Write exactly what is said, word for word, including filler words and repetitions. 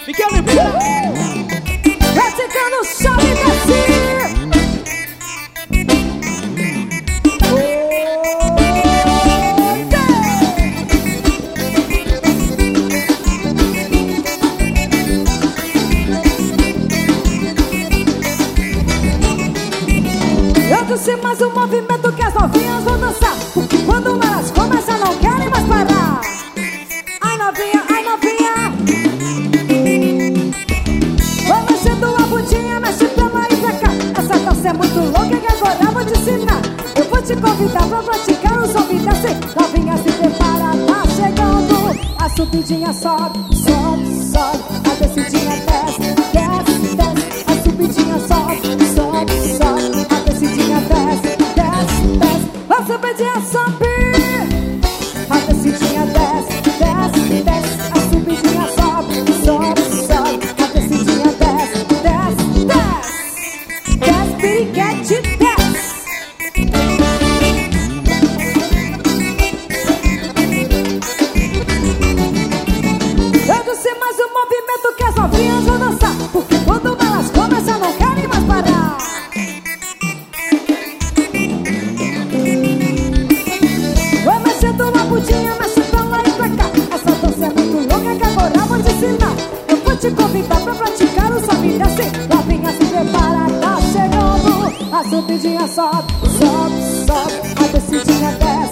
Miguel Oliveira. Praticando chave e desce. Eu disse mais um movimento que as novinhas vão dançar. Quando elas começam não querem mais parar. Ai novinha, ai novinha, vou mexendo a bundinha, mexe pra lá e pra cá. Essa dança é muito louca que agora eu vou te ensinar. Eu vou te convidar pra praticar o som e descer. Novinha se prepara, tá chegando. A subidinha sobe, sobe, sobe. A descidinha desce, desce, desce. A subidinha sobe, sobe, sobe. A descidinha desce, desce, desce. A subidinha sobe. A descidinha desce, desce, desce. A subidinha sobe, sobe, sobe. A descidinha desce, desce, desce. Desce, piriguete, desce. Eu disse mais um movimento que as novinhas vão dançar. Porque quando elas começam não querem mais parar. Vou mexendo uma bundinha, mexe pra lá e pra cá. Essa dança é muito louca que agora eu vou te ensinar. Eu vou te convidar pra praticar o sobe e desce. Novinha se prepara, tá chegando. A subidinha sobe, sobe, sobe. A descidinha desce.